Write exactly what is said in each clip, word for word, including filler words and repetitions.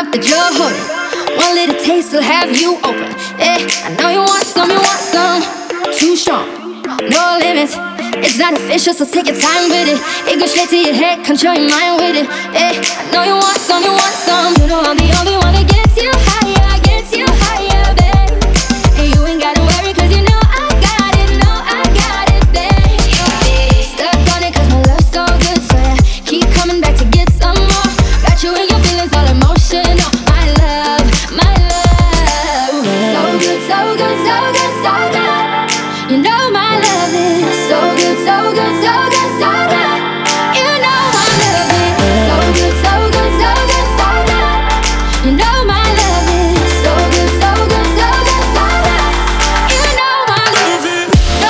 up the drug hoarding. One little taste will have you open. Eh, I know you want some, you want some. Too strong, no limits. It's not official, so take your time with it. It goes straight to your head, control your mind with it. Eh, I know you want some, you want some. You know I'm the only one that gets you higher, gets you higher, babe. And you ain't gotta worry, cause you know I got it, know I got it, babe. Stuck on it cause my love's so good, so yeah, keep coming back to get some more. Got you in your feelings, all emotional. My love, my love. So good, so good, so good, so good. You know my love is so good, so good, so good, so good. You know my love is so good, so good, so good, so good. You know my love is so good, so good, so good, so good. You know my love is.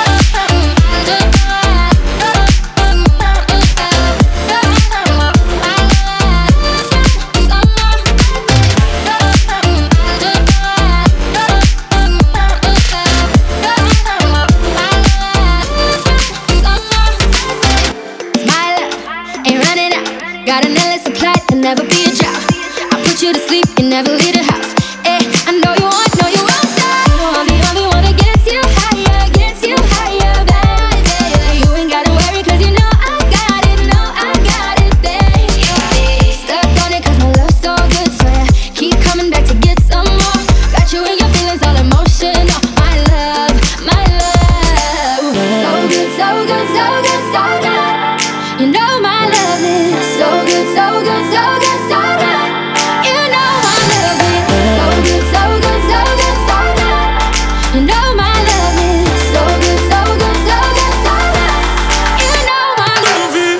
Got an endless supply, there'll never be a drought. I put you to sleep, you never leave the house. Eh, I know you want, know you want some. You know I'm the only one that gets you higher, gets you higher, baby. You ain't gotta worry, cause you know I got it, know I got it, baby. Stuck on it cause my love's so good, so yeah, keep coming back to get some more. Got you in your feelings, all emotional. My love, my love. So good, so good, so good, so good. You know my love is so good, so good, so good, so good. You know my love is so good, so good, so good, so good. You know my love is so good, so good, so good, so good. You know my love is.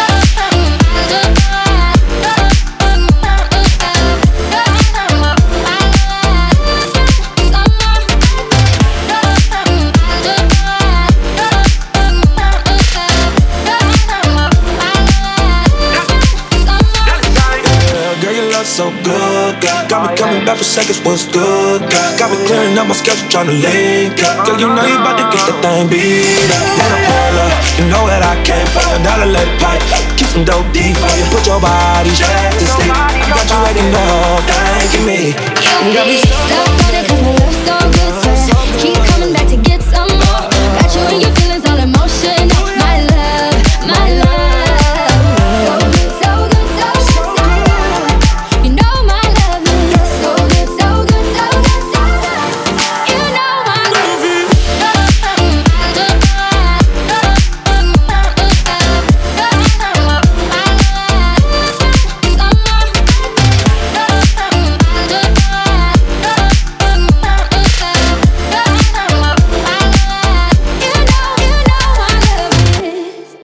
So good, girl. Got me coming back for seconds, what's good, girl? Got me clearing up my schedule, tryna link up. Girl, you know you about to get that thing beat up. When I pull up, you know that I can't find a dollar, let it pipe. Keep some dope deep for you, put your body straight to sleep. I got you waiting up, thanking me. You got me stuck.